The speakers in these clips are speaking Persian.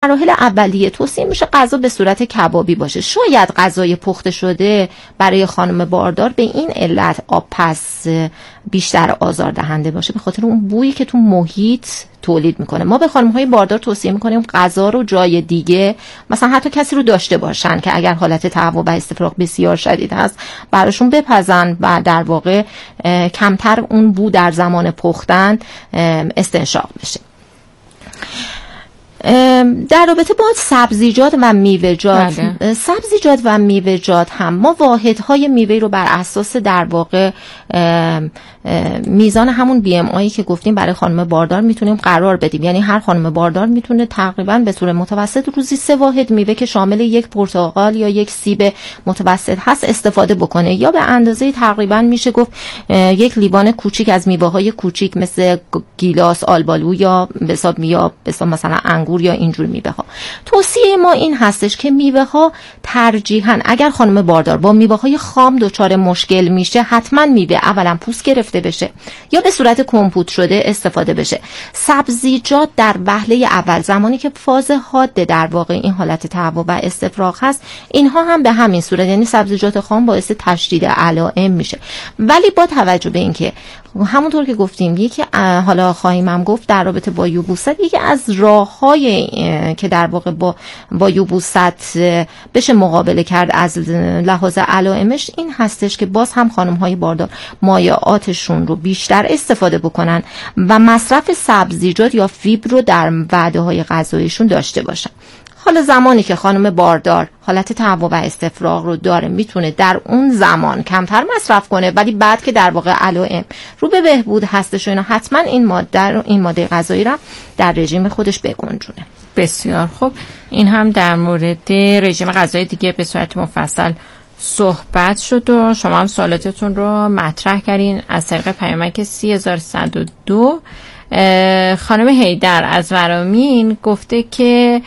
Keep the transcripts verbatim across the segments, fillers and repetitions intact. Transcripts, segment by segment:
مراحل اولیه توصیه میشه غذا به صورت کبابی باشه. شاید غذای پخته شده برای خانم باردار به این علت آب پس بیشتر آزاردهنده باشه، به خاطر اون بویی که تو محیط تولید میکنه. ما به خانم‌های باردار توصیه میکنیم غذا رو جای دیگه، مثلا حتی کسی رو داشته باشن که اگر حالت تهوع و استفراغ بسیار شدید هست براشون بپزن و در واقع کمتر اون بو در زمان پختن استنشاق بشه. در رابطه با سبزیجات و میوه‌جات، بله. سبزیجات و میوه‌جات هم ما واحدهای میوه رو بر اساس در واقع میزان همون بی ام آی که گفتیم برای خانم باردار میتونیم قرار بدیم. یعنی هر خانم باردار میتونه تقریبا به صورت متوسط روزی سه واحد میوه که شامل یک پرتقال یا یک سیب متوسط هست استفاده بکنه، یا به اندازه تقریبا میشه گفت یک لیوان کوچیک از میوه های کوچیک مثل گیلاس، آلبالو یا به حساب یا به حساب مثلا انگور یا اینجور میوه ها. توصیه ما این هستش که میوه ها ترجیحاً اگر خانم باردار با میوه های خام دچار مشکل میشه، حتما میوه اولا پوست گرفته بشه یا به صورت کمپوت شده استفاده بشه. سبزیجات در وهله اول زمانی که فاز حاد در واقع این حالت تهوع و استفراغ هست، اینها هم به همین صورت، یعنی سبزیجات خام باعث تشدید علائم میشه. ولی با توجه به اینکه همونطور که گفتیم یکی حالا خواهیم هم گفت در رابطه با یبوست، یکی از راه‌های که در واقع با با یبوست بشه مقابله کرد از لحاظ علائمش این هستش که باز هم خانم‌های باردار مایعاتشون رو بیشتر استفاده بکنن و مصرف سبزیجات یا فیبر رو در وعده‌های غذاییشون داشته باشن. حالا زمانی که خانم باردار حالت تهوع و استفراغ رو داره میتونه در اون زمان کمتر مصرف کنه، ولی بعد که در واقع علائم رو به بهبود هستش و اینا حتما این ماده این ماده غذایی رو در رژیم خودش بگنجونه. بسیار خوب. این هم در مورد رژیم غذایی دیگه به صورت مفصل صحبت شد و شما هم سوالاتتون رو مطرح کردین از طریق پیامک سه هزار صد و دو. خانم حیدر از ورامین گفته که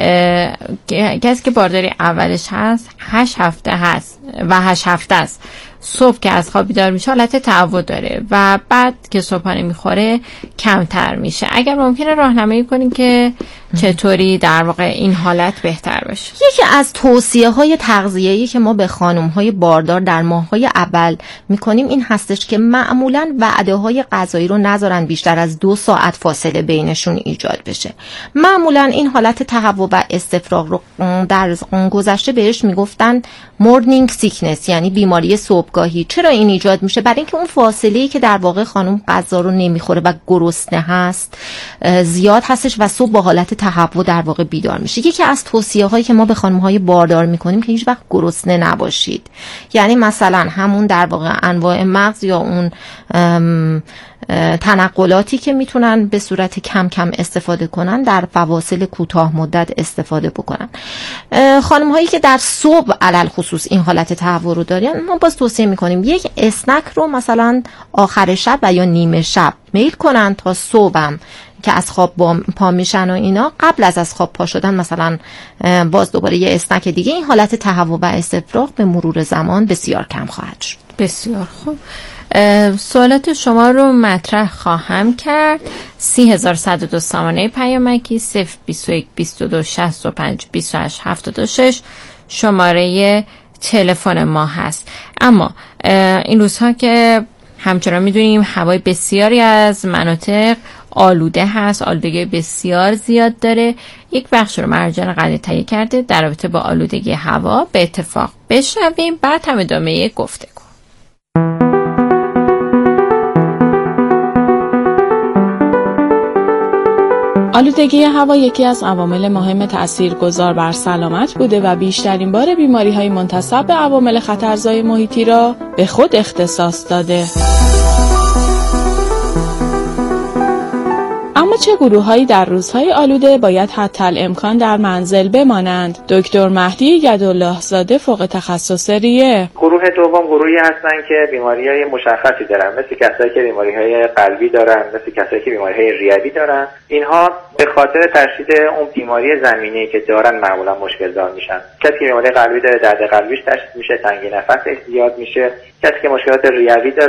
کسی که بارداری اولش هست هشت هفته هست و هشت هفته است، صبح که از خواب بیدار میشه حالت تهوع داره و بعد که صبحانه میخوره کمتر میشه. اگر ممکنه راهنمایی کنین که چطوری در واقع این حالت بهتر بشه. یکی از توصیه های تغذیه‌ای که ما به خانم های باردار در ماه های اول میکنیم این هستش که معمولاً وعده های غذایی رو نذارن بیشتر از دو ساعت فاصله بینشون ایجاد بشه. معمولاً این حالت تهوع و استفراغ رو در گذشته بهش میگفتن مورنینگ سیکنس، یعنی بیماری صبحگاهی. چرا این ایجاد میشه؟ برای اینکه اون فاصله‌ای که در واقع خانم غذا رو نمیخوره و گرسنه هست زیاد هستش و صبح با حالت تهوع در واقع بیدار میشه. یکی از توصیه هایی که ما به خانم های باردار میکنیم که هیچ وقت گرسنه نباشید. یعنی مثلا همون در واقع انواع مغز یا اون تنقلاتی که میتونن به صورت کم کم استفاده کنن در فواصل کوتاه مدت استفاده بکنن. خانم هایی که در صبح علل خصوص این حالت تهوع رو دارن ما باز توصیه میکنیم یک اسنک رو مثلا آخر شب و یا نیمه شب میل کنن تا صبحم که از خواب پا میشن و اینا، قبل از از خواب پا شدن مثلا باز دوباره یه اسنک دیگه. این حالت تهوع و استفراغ به مرور زمان بسیار کم خواهد شد. بسیار خوب. سوالات شما رو مطرح خواهم کرد. سه هزار صد و دو سامانه پیامکی صفر بیست و یک بیست و دو شصت و پنج بیست و هشت هفتاد و شش شماره تلفن ما هست. اما این روزها که همچنان میدونیم هوای بسیاری از مناطق آلوده هست، آلودگی بسیار زیاد داره. یک بخش رو مرجان قدیر تهیه کرده در رابطه با آلودگی هوا، به اتفاق بشنویم بعد هم ادامه گفتگو. آلودگی هوا یکی از عوامل مهم تاثیرگذار بر سلامت بوده و بیشترین بار بیماری‌های منتسب به عوامل خطرزای محیطی را به خود اختصاص داده. اما چه گروه‌هایی در روزهای آلوده باید حتی الامکان در منزل بمانند؟ دکتر مهدی گدالله زاده فوق تخصص ریه. گروه دوم گروهی هستن که بیماری‌های مشخصی دارن، مثل کسایی که بیماری‌های قلبی دارن، مثل کسایی که بیماری‌های ریوی دارن. اینها به خاطر تشدید اون بیماری زمینه‌ای که دارن معمولا مشکل دار میشن. کسی که بیماری قلبی داره درد قلبیش تشدید میشه، تنگی نفسش زیاد میشه. کسی که مشکلات ریوی داره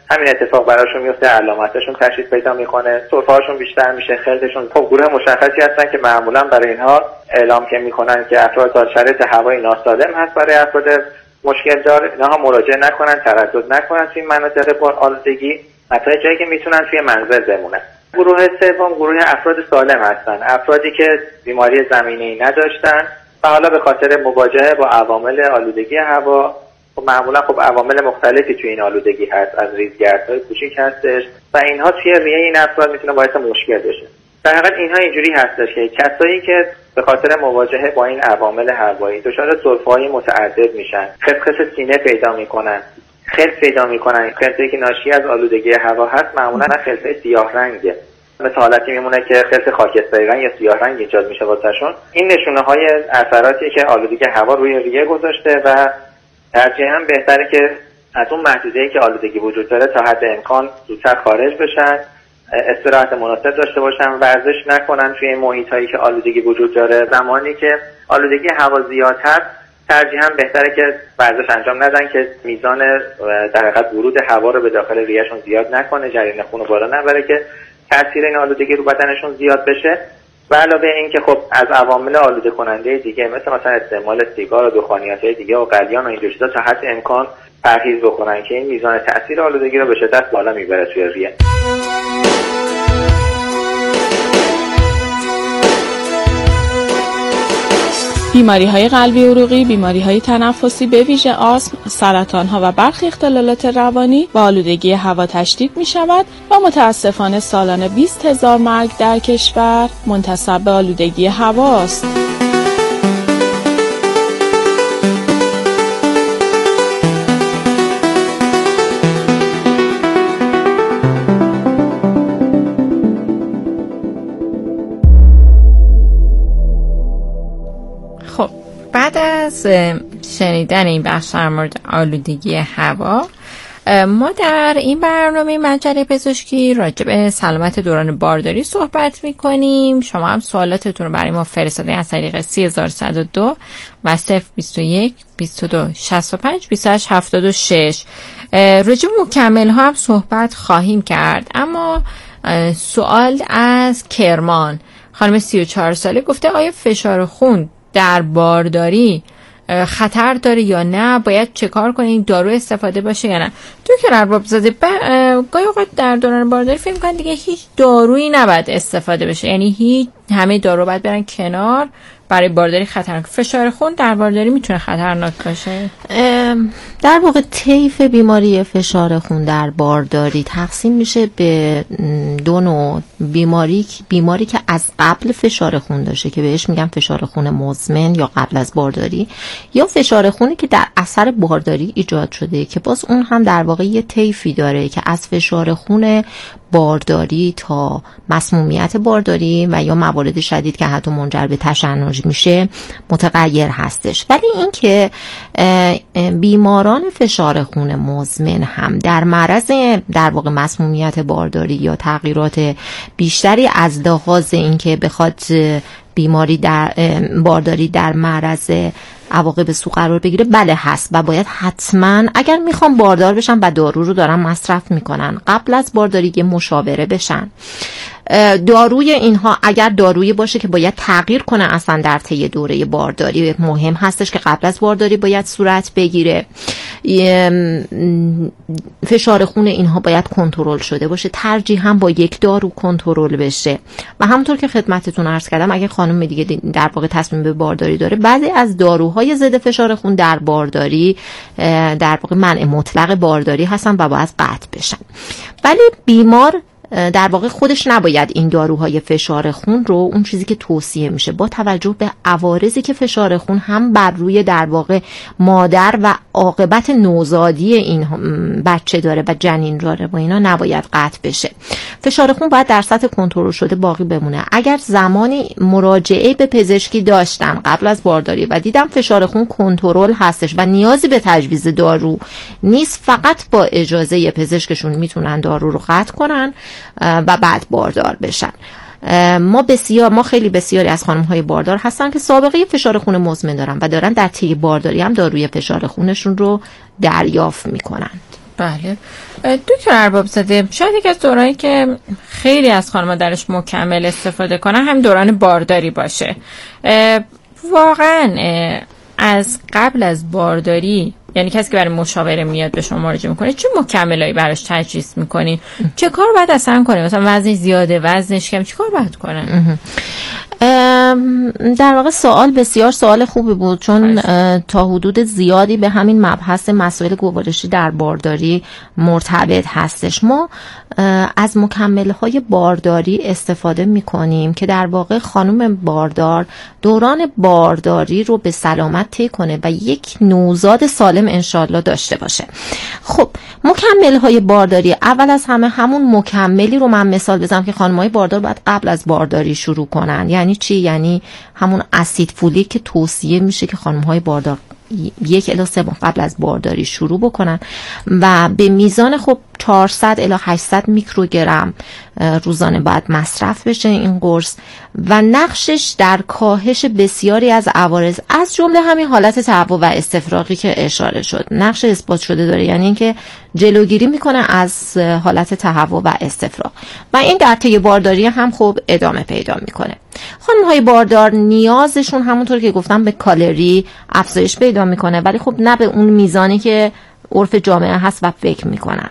همین اتفاق براشون میفته، علامتشون تشدید پیدا میکنه، سرفه‌هاشون بیشتر میشه، خلطشون. خب گروه مشخصی هستن که معمولا برای اینها اعلام که میکنن که افراد تا شرایط هوایی ناسالم هست برای افراد مشکل دار، اینها مراجعه نکنن، تردد نکنن توی مناطق پر آلودگی، حتی جایی که میتونن توی منزل بمونن. گروه سوم گروه افراد سالم هستن، افرادی که بیماری زمینه‌ای نداشتن و حالا به خاطر مواجهه با عوامل آلودگی هوا، خب معمولا خب عوامل مختلفی توی این آلودگی هست، از ریزگردهای کوچیک هستش و اینها توی ریه این افراد میتونه باعث مشکل بشه. در حقیقت اینها اینجوری هستش که کسایی که به خاطر مواجهه با این عوامل هوایی دچار سرفه‌های متعدد میشن، خسخس سینه پیدا میکنن، خلط پیدا میکنن، خلطی که ناشی از آلودگی هوا هست معمولا خلط سیاه رنگه، مثل حالتی میمونه که خلط خاکستری رنگ یا سیاه رنگ ایجاد میشه واسهشون. این نشونه های اثراتی که آلودگی هوا روی ریه گذاشته و ترجیحاً بهتره که از اون محدوده‌ای که آلودگی وجود داره تا حد امکان زودتر خارج بشن، استراحت مناسب داشته باشن، ورزش نکنن توی محیطایی که آلودگی وجود داره. زمانی که آلودگی هوا زیاد هست ترجیحاً بهتره که ورزش انجام ندن که میزان در حقیقت ورود هوا رو به داخل ریهشون زیاد نکنه، جریان خون رو بالا نبره که تاثیر این آلودگی رو بدنشون زیاد بشه. و علاوه این که خب از عوامل آلوده کننده دیگه مثل مثلا استعمال سیگار و دخانیات‌های دیگه و قلیان و این چیزا تا حد امکان پرهیز بکنن که این میزان تاثیر آلودگی رو به شدت بالا میبره توی ریه. بیماری‌های قلبی عروقی، بیماری‌های تنفسی به ویژه آسم، سرطان‌ها و برخی اختلالات روانی با آلودگی هوا تشدید می‌شود و متأسفانه سالانه بیست هزار مرگ در کشور منتسب به آلودگی هواست. بعد از شنیدن این بخش در مورد آلودگی هوا، ما در این برنامه مجله پزشکی راجع به سلامت دوران بارداری صحبت میکنیم. شما هم سوالاتتون رو برای ما فرستادین از طریق سه هزار و صد و دو و صفر بیست و یک بیست و دو شصت و پنج بیست و هشت هفتاد و شش. راجع به مکمل ها هم صحبت خواهیم کرد، اما سوال از کرمان، خانم سی و چهار ساله گفته آیا فشار خون در بارداری خطر داره یا نه؟ باید چه کار کنیم؟ دارو استفاده باشه یا نه؟ دکتر ارباب زاده، گاهی اوقات در دوران بارداری فکر می‌کنن دیگه هیچ دارویی نباید استفاده بشه، یعنی هیچ همه دارو باید برن کنار، برای بارداری خطرناک. فشار خون در بارداری میتونه خطرناک باشه؟ در واقع طیف بیماری فشار خون در بارداری تقسیم میشه به دو نوع. بیماری بیماری که از قبل فشار خون داشته که بهش میگن فشار خون مزمن یا قبل از بارداری، یا فشار خونی که در اثر بارداری ایجاد شده که باز اون هم در واقع یه طیفی داره که از فشار خون بارداری تا مسمومیت بارداری و یا موارد شدید که حتی منجر به تشنج میشه متغیر هستش. ولی این که بیماران فشار خون مزمن هم در معرض در واقع مسمومیت بارداری یا تغییرات بیشتری از لحاظ اینکه بخواد بیماری در بارداری در معرض عواقب سو قرار بگیره، بله هست و باید حتما اگر میخوام باردار بشن و دارو رو دارن مصرف میکنن قبل از بارداری یه مشاوره بشن. داروی اینها اگر دارویی باشه که باید تغییر کنه اصلا در طی دوره بارداری، مهم هستش که قبل از بارداری باید صورت بگیره. فشار خون اینها باید کنترل شده باشه، ترجیحاً با یک دارو کنترل بشه. و همونطور که خدمتتون عرض کردم اگه خانم دیگه در واقع تصمیم به بارداری داره، بعضی از داروهای ضد فشار خون در بارداری در واقع منع مطلق بارداری هستن و باید قطع بشن. ولی بیمار در واقع خودش نباید این داروهای فشار خون رو، اون چیزی که توصیه میشه با توجه به عوارضی که فشار خون هم بر روی در واقع مادر و عاقبت نوزادی این بچه داره و جنین داره، با اینا نباید قطع بشه. فشار خون باید در سطح کنترل شده باقی بمونه. اگر زمانی مراجعه به پزشکی داشتم قبل از بارداری و دیدم فشار خون کنترل هستش و نیازی به تجویز دارو نیست، فقط با اجازه پزشکشون میتونن دارو رو قطع کنن و بعد باردار بشن. ما بسیار ما خیلی بسیاری از خانم‌های باردار هستن که سابقه فشار خون مزمن دارن و دارن در طی بارداری هم داروی فشار خونشون رو دریافت میکنن. بله دکتر اربابزاده، شاید یک از دورانی که خیلی از خانم‌ها درش مکمل استفاده کنن هم دوران بارداری باشه. واقعا از قبل از بارداری، یعنی کسی که برای مشاوره میاد به شما مراجعه میکنه، چه مکملایی براش تجویز میکنین؟ چه کار باید اصلا کنه؟ مثلا وزنش زیاده، وزنش کم، چه کار باید کنه؟ در واقع سوال بسیار سوال خوبی بود، چون تا حدود زیادی به همین مبحث مسائل گوارشی در بارداری مرتبط هستش. ما از مکمل‌های بارداری استفاده می‌کنیم که در واقع خانم باردار دوران بارداری رو به سلامت طی کنه و یک نوزاد سالم انشالله داشته باشه. خب مکمل‌های بارداری، اول از همه همون مکملی رو من مثال بزنم که خانم‌های باردار باید قبل از بارداری شروع کنن. یعنی چی؟ یعنی همون اسید فولیک که توصیه میشه که خانم‌های باردار یک الی سه ماه قبل از بارداری شروع بکنن و به میزان خب چهارصد الی هشتصد میکروگرم روزانه باید مصرف بشه این قرص و نقشش در کاهش بسیاری از عوارض از جمله همین حالت تهوع و استفراغی که اشاره شد نقش اثبات شده داره، یعنی اینکه جلوگیری میکنه از حالت تهوع و استفراغ و این در طی بارداری هم خب ادامه پیدا میکنه. خانم‌های باردار نیازشون همونطور که گفتم به کالری افزایش پیدا میکنه، ولی خب نه به اون میزانی که عرف جامعه هست و فکر میکنن.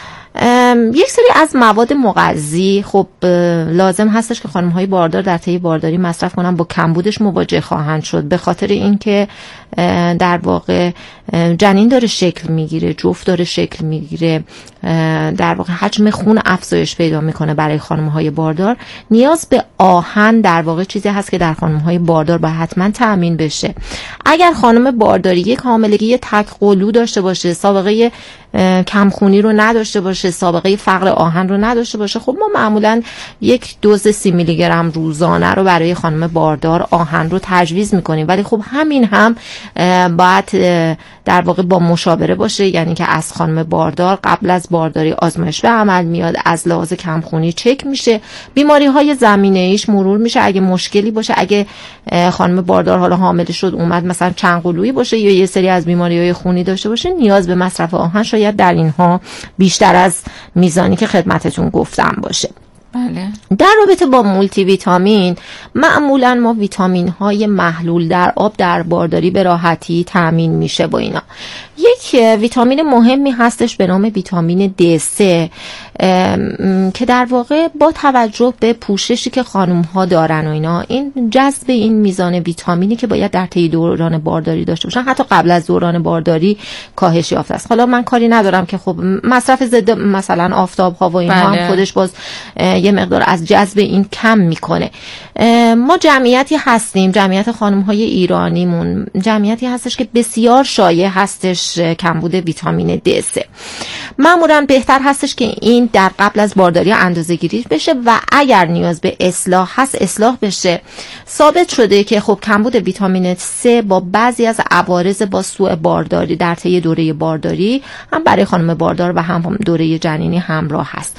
یک سری از مواد مغذی خب لازم هستش که خانم‌های باردار در طی بارداری مصرف کنن، با کمبودش مواجه خواهند شد به خاطر اینکه در واقع جنین داره شکل میگیره، جفت داره شکل میگیره، در واقع حجم خون افزایش پیدا میکنه. برای خانم‌های باردار نیاز به آهن در واقع چیزی هست که در خانم‌های باردار باید حتما تأمین بشه. اگر خانم بارداری یک حاملگی تک قلو داشته باشه، سابقه کمخونی رو نداشته باشه، سابقه فقر آهن رو نداشته باشه، خب ما معمولا یک دوز سی میلی گرم روزانه رو برای خانم باردار آهن رو تجویز میکنیم، ولی خب همین هم باید در واقع با مشاوره باشه، یعنی که از خانم باردار قبل از بارداری آزمایش به عمل میاد، از لحاظ کمخونی چک میشه، بیماری های زمینه ایش مرور میشه، اگه مشکلی باشه، اگه خانم باردار حالا حامل شد اومد مثلا چند قلویی باشه یا یه سری از بیماری های خونی داشته باشه، نیاز به مصرف آهن شاید در اینها بیشتر از میزانی که خدمتتون گفتم باشه. بله. در رابطه با مولتی ویتامین، معمولا ما ویتامین های محلول در آب در بارداری به راحتی تامین میشه با اینا. یک ویتامین مهمی هستش به نام ویتامین دی سه که در واقع با توجه به پوششی که خانم ها دارن و اینا، این جذب این میزان ویتامینی که باید در طی دوران بارداری داشته باشن حتی قبل از دوران بارداری کاهش یافته است. حالا من کاری ندارم که خب مصرف ضد مثلا آفتاب ها و اینها بله. هم خودش باز یه مقدار از جذب این کم میکنه. ما جمعیتی هستیم، جمعیت خانم های ایرانیمون جمعیتی هستش که بسیار شایع هستش کمبود ویتامین دی سه. معمولا بهتر هستش که این در قبل از بارداری اندازه گیری بشه و اگر نیاز به اصلاح هست اصلاح بشه. ثابت شده که خب کمبود ویتامین سه با بعضی از عوارض با سوء بارداری در طی دوره بارداری هم برای خانم باردار و هم دوره جنینی همراه هست.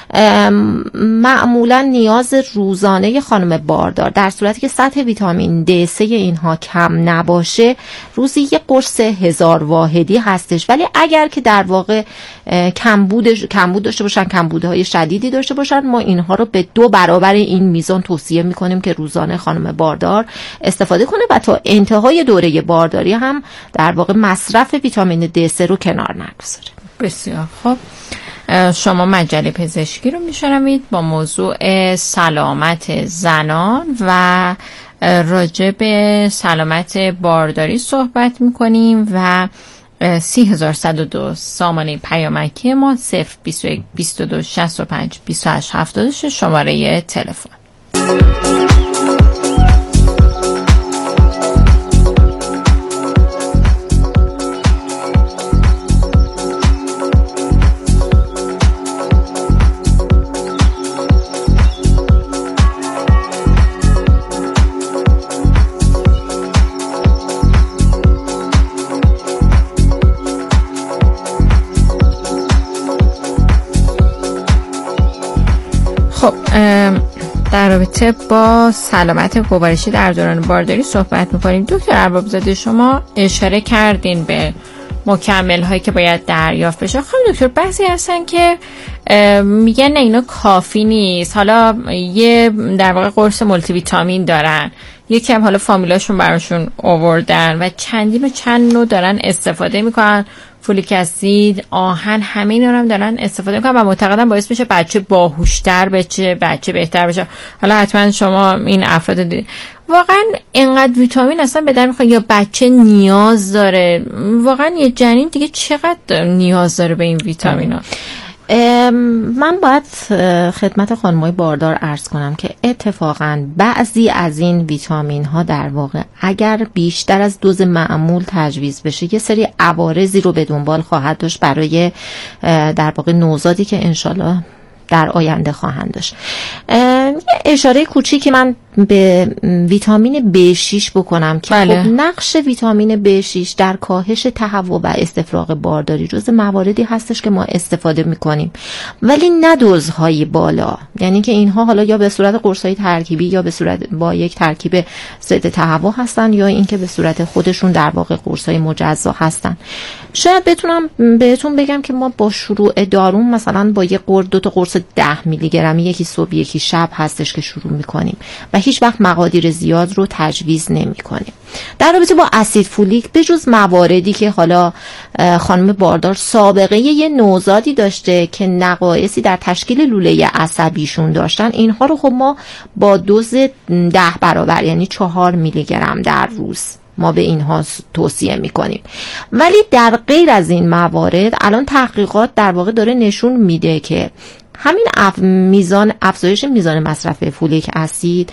معمولا نیاز روزانه خانم باردار در صورتی که سطح ویتامین دی سه اینها کم نباشه روزی یک قرص هزار واحدی هستش، ولی اگر که در واقع کمبود کمبود داشته باشن، کمبودهای شدیدی داشته باشن، ما اینها رو به دو برابر این میزان توصیه میکنیم که روزانه خانم باردار استفاده کنه و تا انتهای دوره بارداری هم در واقع مصرف ویتامین دی سه رو کنار نگذاره. بسیار خوب. شما مجله پزشکی رو میشنوید با موضوع سلامت زنان و راجع به سلامت بارداری صحبت میکنیم و سی هزار صد و دو سامانه پیامکی ما صفر بیست و یک بیست و دو شصت و پنج بیست و هشت هفتاد و شش شماره تلفن. در رابطه با سلامت گوارشی در دوران بارداری صحبت می‌کنیم. دکتر اربابزاده شما اشاره کردین به مکمل هایی که باید دریافت بشه. خب دکتر بعضی هستن که میگن نه اینا کافی نیست، حالا یه در واقع قرص مولتی ویتامین دارن، یکی هم حالا فامیلاشون براشون آوردن و چندین و چند نوع دارن استفاده میکنن، فولیک اسید، آهن، همه اینا رو هم دارن استفاده میکنن و معتقدن باعث میشه بچه باهوشتر بشه، بچه بهتر بشه. حالا حتما شما این افراد دید. واقعا اینقدر ویتامین اصلا به در میخواد یا بچه نیاز داره؟ واقعا یه جنین دیگه چقدر نیاز داره به این ویتامینا؟ من باید خدمت خانمای باردار عرض کنم که اتفاقا بعضی از این ویتامین ها در واقع اگر بیشتر از دوز معمول تجویز بشه یه سری عوارضی رو به دنبال خواهد داشت برای در واقع نوزادی که انشالله در آینده خواهند داشت. یه اشاره کوچیکی من به ویتامین بی شش بکنم که بله. خب نقش ویتامین بی شش در کاهش تهوع و استفراغ بارداری جز مواردی هستش که ما استفاده میکنیم، ولی نه دوزهای بالا، یعنی که اینها حالا یا به صورت قرصای ترکیبی یا به صورت با یک ترکیب ضد تهوع هستن یا اینکه به صورت خودشون در واقع قرصای مجزا هستن. شاید بتونم بهتون بگم که ما با شروع دارون مثلا با یک قرص دو تا قرص ده میلی گرمی، یکی صبح یکی شب هستش که شروع میکنیم و هیچ وقت مقادیر زیاد رو تجویز نمی کنیم. در رابطه با اسید فولیک به جز مواردی که حالا خانم باردار سابقه یه نوزادی داشته که نقایصی در تشکیل لوله عصبیشون داشتن، اینها رو خب ما با دوز ده برابر یعنی چهار میلی گرم در روز ما به اینها توصیه میکنیم. ولی در غیر از این موارد الان تحقیقات در واقع داره نشون میده که همین اف... میزان افزایش میزان مصرف فولیک اسید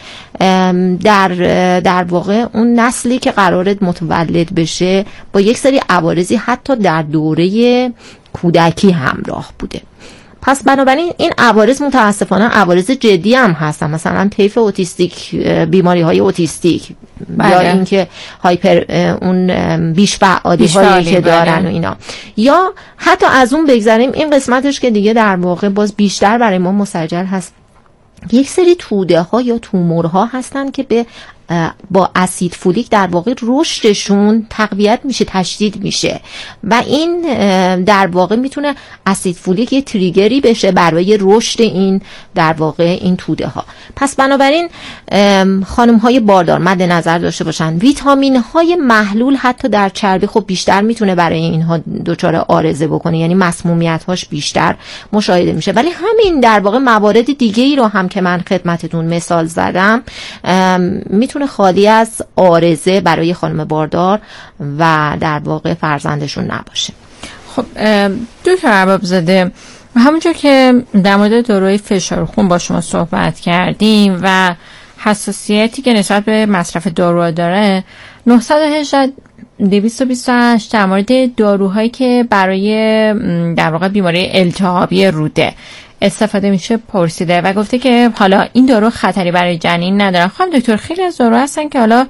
در در واقع اون نسلی که قراره متولد بشه با یک سری عوارضی حتی در دوره کودکی همراه بوده. پس بنابراین این عوارض متاسفانه عوارض جدی هم هستن، مثلا طیف اوتیستیک، بیماری های اوتیستیک بله. یا اینکه هایپر اون بیش فعالی هایی که دارن بله. و اینا، یا حتی از اون بگذاریم این قسمتش که دیگه در واقع باز بیشتر برای ما مسجل هست، یک سری توده ها یا تومورها هستن که به با اسید فولیک در واقع رشدشون تقویت میشه، تشدید میشه و این در واقع میتونه اسید فولیک یه تریگری بشه برای رشد این در واقع این توده ها. پس بنابراین خانم های باردار مد نظر داشته باشن ویتامین های محلول حتی در چربی خب بیشتر میتونه برای اینها دچار عارضه بکنه، یعنی مسمومیت هاش بیشتر مشاهده میشه، ولی همین در واقع موارد دیگه ای رو هم که من خدمتتون مثال زدم میتونه خالی از عارضه برای خانم باردار و در واقع فرزندشون نباشه. خب دکتر اربابزاده، همونجور که در مورد داروی فشار خون با شما صحبت کردیم و حساسیتی که نسبت به مصرف دارو داره، نهصد و هجده دویست و بیست و هشت در مورد داروهایی که برای در واقع بیماری التهابی روده استفاده میشه پرسیده و گفته که حالا این دارو خطری برای جنین ندارن. خب دکتر خیلی از دارو هستن که حالا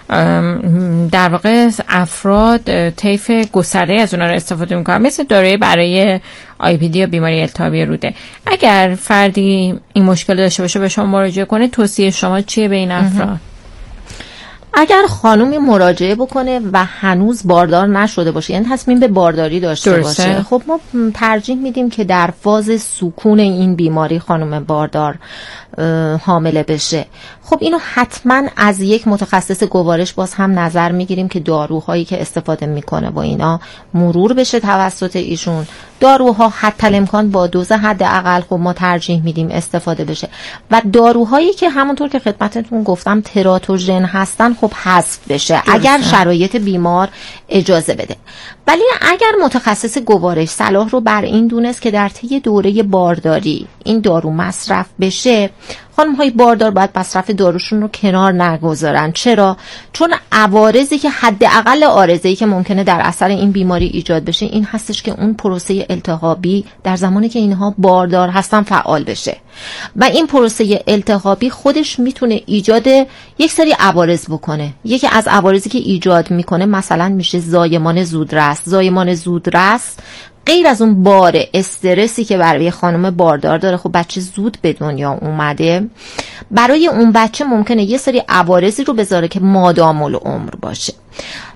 در واقع افراد طیف گسترده از اونها رو استفاده میکنن، مثل داروی برای آی پی دی یا بیماری التهابی روده. اگر فردی این مشکل داشته باشه به شما مراجعه کنه، توصیه شما چیه به این افراد؟ اگر خانومی مراجعه بکنه و هنوز باردار نشده باشه، یعنی تصمیم به بارداری داشته درسته. باشه، خب ما ترجیح میدیم که در فاز سکون این بیماری خانم باردار حامله بشه. خب اینو حتما از یک متخصص گوارش باز هم نظر میگیریم که داروهایی که استفاده میکنه با اینا مرور بشه توسط ایشون. داروها حتی الامکان با دوز حداقل خب ما ترجیح میدیم استفاده بشه و داروهایی که همونطور که خدمتتون گفتم تراتوژن هستن خب حذف بشه اگر شرایط بیمار اجازه بده. ولی اگر متخصص گوارش صلاح رو بر این دونست که در طی دوره بارداری این دارو مصرف بشه، خانم های باردار باید مصرف داروشون رو کنار نگذارن. چرا؟ چون عوارضی که حداقل عارضه‌ای که ممکنه در اثر این بیماری ایجاد بشه این هستش که اون پروسه التهابی در زمانی که اینها باردار هستن فعال بشه و این پروسه التهابی خودش میتونه ایجاد یک سری عوارض بکنه. یکی از عوارضی که ایجاد میکنه مثلا میشه زایمان زودرس. زایمان زودرس غیر از اون بار استرسی که برای خانم باردار داره، خب بچه زود به دنیا اومده، برای اون بچه ممکنه یه سری عوارضی رو بذاره که مادام العمر باشه.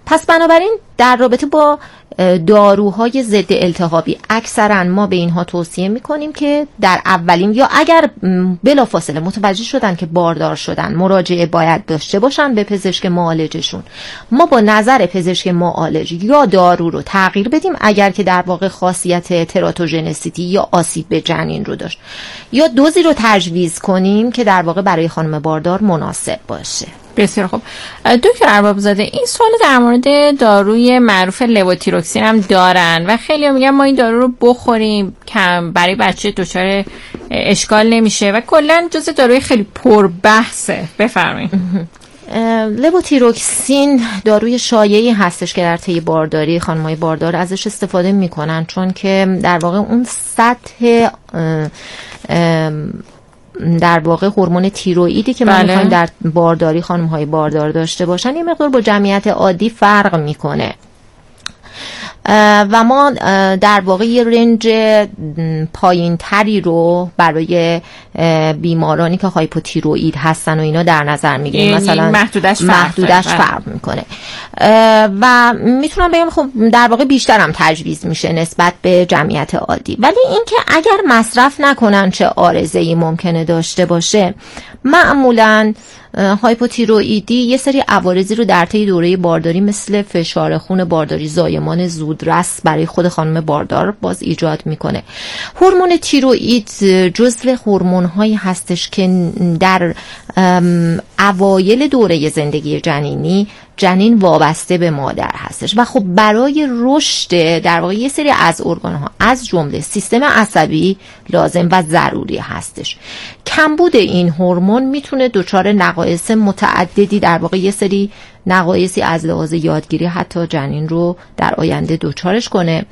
پس بنابراین در رابطه با داروهای ضد التهابی اکثرا ما به اینها توصیه میکنیم که در اولین یا اگر بلافاصله متوجه شدن که باردار شدن مراجعه باید داشته باشن به پزشک معالجشون. ما با نظر پزشک معالج یا دارو رو تغییر بدیم اگر که در واقع خاصیت تراتوژنسیتی یا آسیب به جنین رو داشت، یا دوزی رو تجویز کنیم که در واقع برای خانم باردار مناسب باشه. بسیار خوب. دکتر اربابزاده، این سوال در مورد داروی معروف لوتیروکسین هم دارن و خیلی هم میگن ما این دارو رو بخوریم کم برای بچه دچار اشکال نمیشه و کلا جزء داروی خیلی پربحثه. بفرمایید. لوتیروکسین داروی شایعی هستش که در طی بارداری خانم‌های باردار ازش استفاده میکنن، چون که در واقع اون سطح در واقع هورمون تیروئیدی که ما بله. می‌خوایم در بارداری خانم‌های باردار داشته باشن یه مقدار با جمعیت عادی فرق میکنه و ما در واقع یه رنج پایین تری رو برای بیمارانی که هایپوتیروئید هستن و اینا در نظر میگیریم. مثلا محدودش فرق, محدودش فرق میکنه و میتونم بگم خب در واقع بیشترم تجویز میشه نسبت به جمعیت عادی. ولی اینکه اگر مصرف نکنن چه عارضه‌ای ممکنه داشته باشه، معمولاً هایپوتیروئیدی یه سری عوارضی رو در طی دوره بارداری مثل فشار خون بارداری، زایمان زودرس برای خود خانم باردار باز ایجاد میکنه. هورمون تیروئید جزو هورمون‌هایی هستش که در اوایل دوره زندگی جنینی جنین وابسته به مادر هستش و خب برای رشد در واقع یه سری از ارگان‌ها از جمله سیستم عصبی لازم و ضروری هستش. کمبود این هورمون میتونه دچار نقایص متعددی در واقع یه سری نقایصی از لحاظ یادگیری حتی جنین رو در آینده دچارش کنه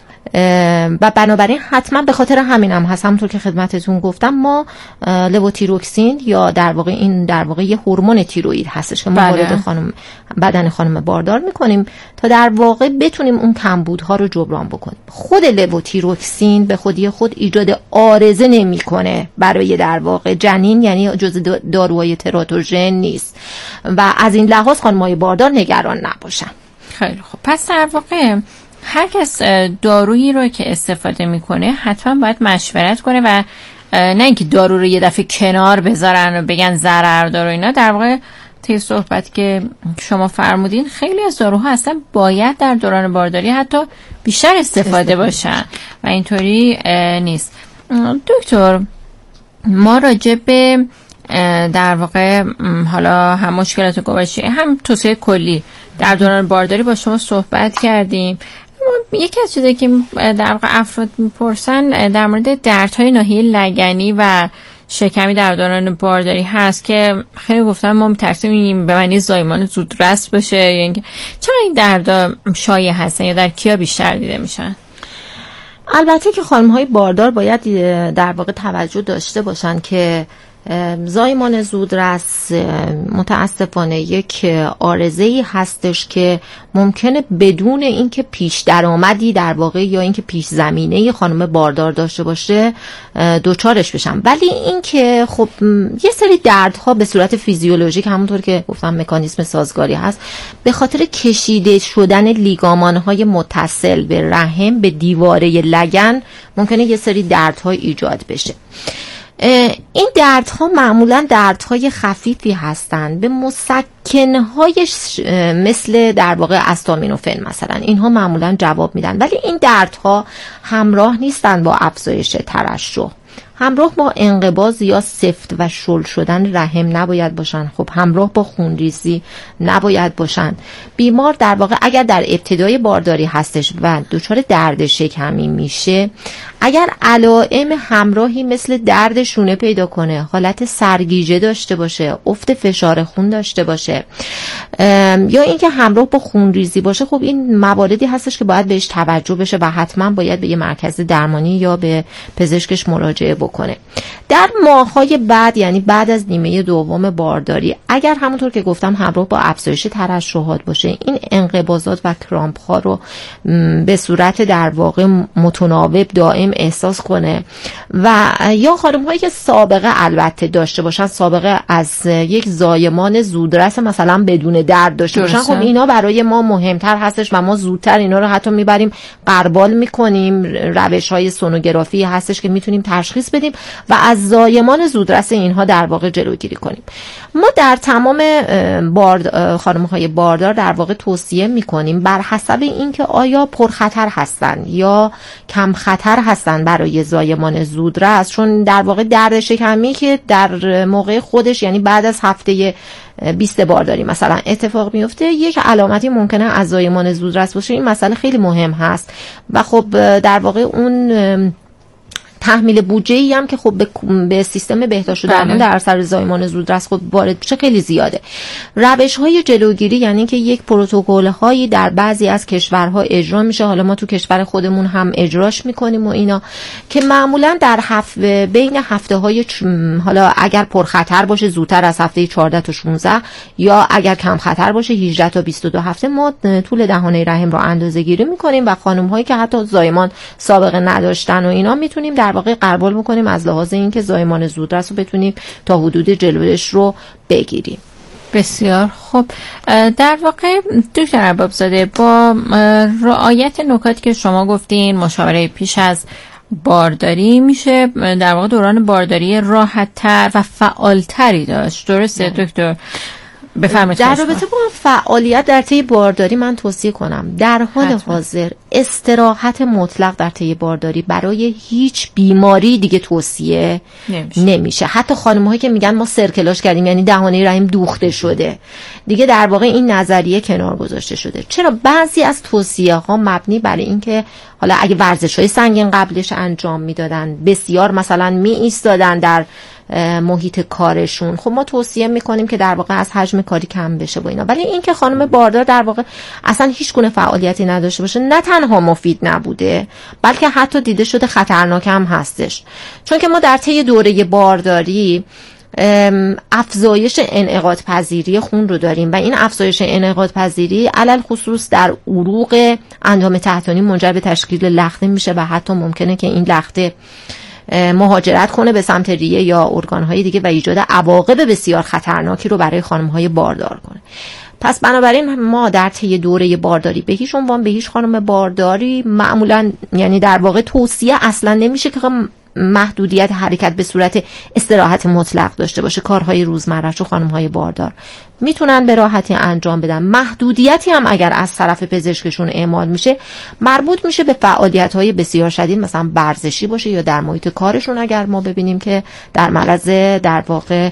و بنابراین حتما به خاطر همین هم هست همونطور که خدمتتون گفتم ما لوتیروکسین یا در واقع این در واقع یه هورمون تیروئید هستش که ما وارد خانم بدن خانم باردار میکنیم تا در واقع بتونیم اون کمبودها رو جبران بکنیم. خود لوتیروکسین به خودی خود ایجاد عارضه نمیکنه برای در واقع جنین، یعنی جزء داروهای تراتوژن نیست و از این لحاظ خانم‌های باردار نگران نباشن. خیلی خوب. پس در واقع هر کس دارویی رو که استفاده میکنه حتما باید مشورت کنه و نه اینکه دارو رو یه دفعه کنار بذارن و بگن ضرر داره اینا. در واقع طی صحبت که شما فرمودین خیلی از داروها اصلا باید در دوران بارداری حتی بیشتر استفاده باشن و اینطوری نیست. دکتر، ما راجع به در واقع حالا هم مشکلات گوارشی هم توصیه کلی در دوران بارداری با شما صحبت کردیم. یکی از چیزایی که در واقع افراد میپرسن در مورد دردهای ناحیه لگنی و شکمی در دوران بارداری هست که خیلی گفتن ما میترسیم به معنی زایمان زودرس باشه، یعنی چرا این دردا شایع هستن یا در کیا بیشتر دیده میشن؟ البته که خانم‌های باردار باید در واقع توجه داشته باشن که زایمان زودرس متاسفانه یک عارضه‌ای هستش که ممکنه بدون اینکه پیش درآمدی در واقع یا اینکه پیش زمینه خانم باردار داشته باشه دوچارش بشن. ولی اینکه خب یه سری دردها به صورت فیزیولوژیک همونطور که گفتم مکانیزم سازگاری هست به خاطر کشیده شدن لیگامان‌های متصل به رحم به دیواره لگن ممکنه یه سری دردها ایجاد بشه. این دردها معمولا دردهای خفیفی هستند به مسکنهای مثل در واقع استامینوفن مثلا، اینها معمولا جواب میدن، ولی این دردها همراه نیستن با افزایش ترشح، همراه با انقباض یا سفت و شل شدن رحم نباید باشن، خب همراه با خونریزی نباید باشن. بیمار در واقع اگر در ابتدای بارداری هستش و دچار درد شکمی میشه، اگر علائم همراهی مثل درد شونه پیدا کنه، حالت سرگیجه داشته باشه، افت فشار خون داشته باشه یا اینکه همراه با خونریزی باشه، خب این مواردی هستش که باید بهش توجه بشه و حتما باید به یه مرکز درمانی یا به پزشکش مراجعه بکنه. بکنه. در ماه‌های بعد، یعنی بعد از نیمه دوم بارداری، اگر همونطور که گفتم همراه با افزایش ترشحات باشه، این انقباضات و کرامپ ها رو به صورت در واقع متناوب دائم احساس کنه و یا خانم هایی که سابقه البته داشته باشن، سابقه از یک زایمان زودرس مثلا بدون درد داشته باشن، خب اینا برای ما مهمتر هستش و ما زودتر اینا رو حتی میبریم قربال میکنیم. روش های سونوگرافی هستش که میتونیم تشخیص بدیم و از زایمان زودرس اینها در واقع جلوگیری کنیم. ما در تمام بارد خانم های باردار در واقع توصیه میکنیم بر حسب اینکه آیا پرخطر هستن یا کم خطر هستن برای زایمان زودرس، چون در واقع درد شکمی که در موقع خودش، یعنی بعد از هفته بیست بارداری مثلا اتفاق میفته، یک علامتی ممکنه از زایمان زودرس باشه. این مسئله خیلی مهم هست و خب در واقع اون تحمیل بودجه‌ای هم که خب به سیستم بهداشت درمان در اثر زایمان زودرس خب وارد بشه خیلی زیاده. روش‌های جلوگیری یعنی که یک پروتکل‌هایی در بعضی از کشورها اجرا میشه، حالا ما تو کشور خودمون هم اجراش میکنیم و اینا، که معمولا در هفته بین هفته‌های حالا اگر پرخطر باشه زودتر از هفته چهارده تا شانزده یا اگر کم خطر باشه هجده تا بیست و دو هفته ما طول دهانه رحم رو اندازه‌گیری میکنیم و خانم‌هایی که حتی زایمان سابقه نداشتن و اینا میتونیم در واقع قربال میکنیم از لحاظ اینکه زایمان زودرس رو بتونیم تا حدود جلوش رو بگیریم. بسیار خوب. در واقع دکتر اربابزاده، با رعایت نکاتی که شما گفتین، مشاوره پیش از بارداری میشه در واقع دوران بارداری راحت‌تر و فعالتری داشت، درسته دکتر؟ بفرمایید. در رابطه با فعالیت در طی بارداری من توصیه کنم در حال حتما. حاضر استراحت مطلق در طی بارداری برای هیچ بیماری دیگه توصیه نمیشه, نمیشه. حتی خانم‌هایی که میگن ما سرکلاژ کردیم، یعنی دهانه رحم دوخته شده، دیگه در واقع این نظریه کنار گذاشته شده. چرا؟ بعضی از توصیه ها مبنی بر این که حالا اگه ورزش‌های سنگین قبلش انجام میدادن، بسیار مثلا می ایستادن در محیط کارشون، خب ما توصیه میکنیم که در واقع از حجم کاری کم بشه با اینا. ولی این که خانم باردار در واقع اصلا هیچ گونه فعالیتی نداشته باشه، نه تنها مفید نبوده بلکه حتی دیده شده خطرناک هم هستش، چون که ما در طی دوره بارداری افزایش انعقاد پذیری خون رو داریم و این افزایش انعقاد پذیری علل خصوص در عروق اندام تحتانی منجر به تشکیل لخته میشه و حتی ممکنه که این لخته مهاجرت کنه به سمت ریه یا ارگان‌های دیگه و ایجاد عواقب بسیار خطرناکی رو برای خانم‌های باردار کنه. پس بنابراین ما در طی دوره بارداری به هیچ عنوان به هیچ خانم بارداری معمولاً، یعنی در واقع توصیه اصلا نمیشه که محدودیت حرکت به صورت استراحت مطلق داشته باشه. کارهای روزمره‌اش رو خانم‌های باردار میتونن به راحتی انجام بدن. محدودیتی هم اگر از طرف پزشکشون اعمال میشه مربوط میشه به فعالیت‌های بسیار شدید، مثلا ورزشی باشه یا در محیط کارشون اگر ما ببینیم که در معرض در واقع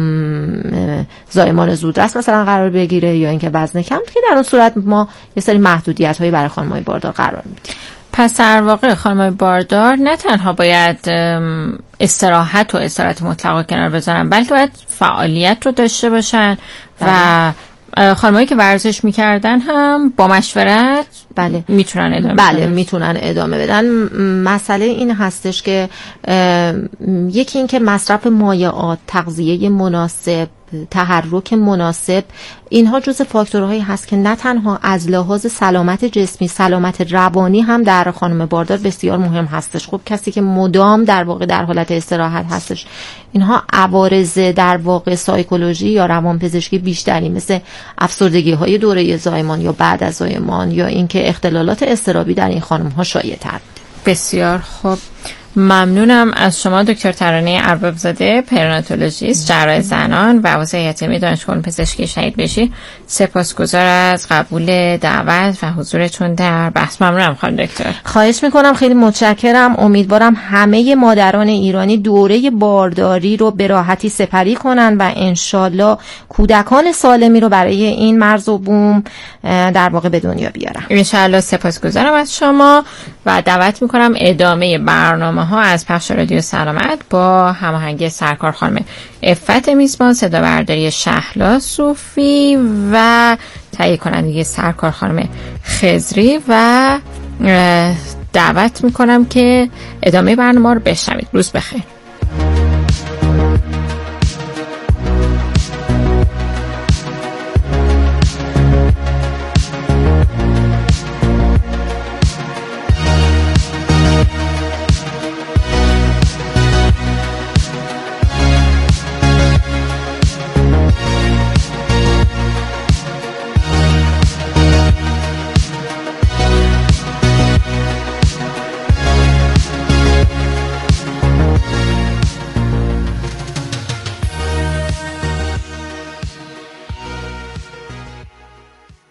زایمان زودرس مثلا قرار بگیره یا اینکه وزن کم، که در اون صورت ما یه سری محدودیت‌های برای خانم‌های باردار قرار میدیم. پس در واقع خانم‌های باردار نه تنها باید استراحت و استراحت مطلق کنار بذارن، بلکه باید فعالیت رو داشته باشن و خانم‌هایی که ورزش میکردن هم با مشورت بله میتونن ادامه بله بدن. میتونن ادامه بدن. مسئله این هستش که یکی این که مصرف مایعات، تغذیه مناسب، تحرک مناسب، اینها جزء فاکتورهایی هست که نه تنها از لحاظ سلامت جسمی، سلامت روانی هم در خانم باردار بسیار مهم هستش. خب کسی که مدام در واقع در حالت استراحت هستش، اینها عوارض در واقع سایکولوژی یا روانپزشکی بیشتری مثل افسردگی های دوره زایمان یا بعد از زایمان یا اینکه اختلالات اضطرابی در این خانم ها شایع‌تر. بسیار خوب، ممنونم از شما دکتر ترانه اربابزاده، پریناتولوژیست، جراح زنان و عضو هیئت علمی دانشگاه پزشکی شهید بهشتی. سپاسگزار از قبول دعوت و حضورتون در بحث. ممنونم خانم دکتر. خواهش میکنم، خیلی متشکرم. امیدوارم همه مادران ایرانی دوره بارداری رو به راحتی سپری کنن و انشالله کودکان سالمی رو برای این مرز و بوم در واقع به دنیا بیارن. انشالله. سپاسگزارم از شما و دعوت میکنم ادامه برنامه ها از پخش رادیو سلامت با هماهنگی سرکار خانم عفت میزبان، صدا برداری شهلا صوفی و تهیه کنندگی سرکار خانم خضری و دعوت میکنم که ادامه برنامه رو بشنوید. روز بخیر.